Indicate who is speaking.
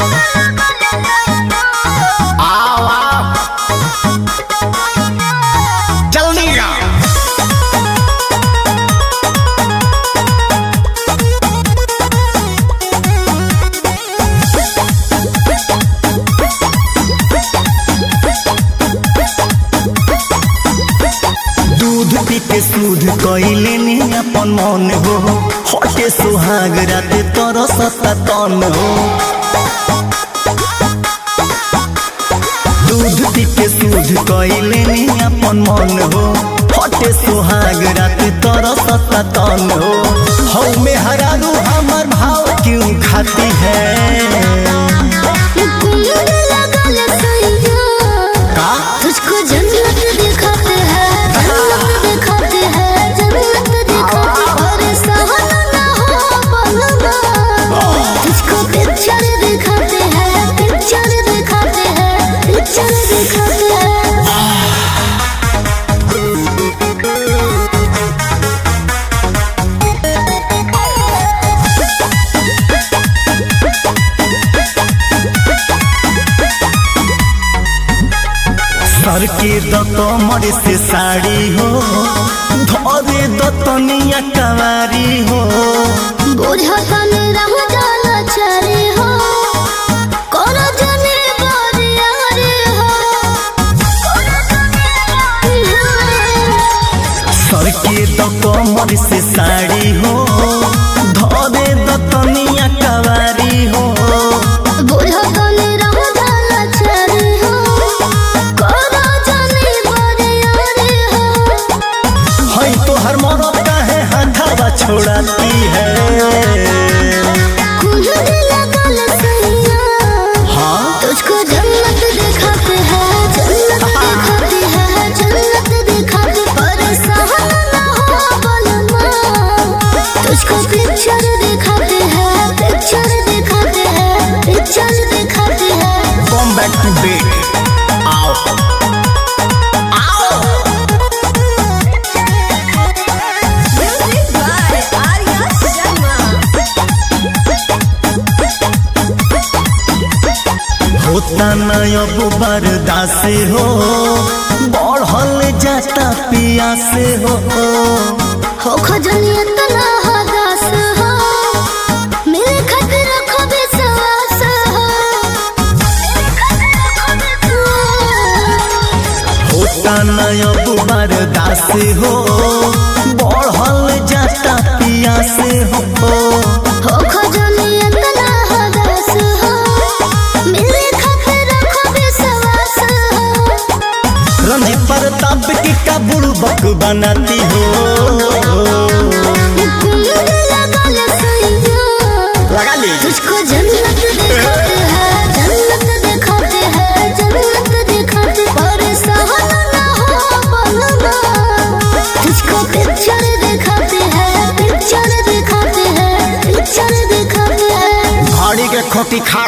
Speaker 1: के सूद कइले ने अपन मन हो हटे सुहाग रात तोर सता तन हो दूध पी के सूद कइले ने अपन मन हो हटे सुहाग रात तोर सता तन हो में हरारू हमर भाव क्यों खाती है
Speaker 2: तुझको जन्नत दिखाते हैं, जन्नत दिखाते हैं, जन्नत दिखाते और सहारा ना हो बनना। तुझको पिक्चर दिखाते हैं, पिक्चर दिखाते हैं, पिक्चर दिखाते हैं।
Speaker 1: सर के दतमर से साड़ी हो धरे दतनिया कवारी हो
Speaker 2: बुझता रह जाला चारी हो कर जने बारियारी हो
Speaker 1: सर के दतमर से साड़ी हो धरे दतनिया कवारी हो
Speaker 2: बुझता रह जाला चारी हो कर जने बारियारी हो
Speaker 1: है तो हर मरद काहे हथवा छोड़ाती है
Speaker 2: कुंडली लगल सैया
Speaker 1: हाँ
Speaker 2: तुझको जन्नत दिखाते हैं, जन्नत दिखाते हैं, जन्नत दिखाते पर सहारा ना हो बनना। तुझको पिक्चर दिखाते हैं, पिक्चर दिखाते हैं, पिक्चर दिखाते हैं।
Speaker 1: कम बैक टू बेट आओ होता न अब बर्दाश्त हो बढ़ल जाता पिया से हो
Speaker 2: खजनी इतना हदास हो मेरे खातिर रखो विश्वास
Speaker 1: होता न अब बर्दाश्त हो बढ़ल जाता पिया से हो
Speaker 2: खजनी इतना हदास हो मेरे खातिर रखो विश्वास
Speaker 1: रंजित प्रताप की का बुड़बक बनाती हो लगा ली
Speaker 2: तुझको जन्नत दिखाते हैं, जन्नत दिखाते हैं, जन्नत दिखाते पर सहारा ना हो बनना। तुझको पिक्चर दिखाते हैं, पिक्चर दिखाते हैं, पिक्चर दिखाते हैं।
Speaker 1: भाड़ी के खोटी खा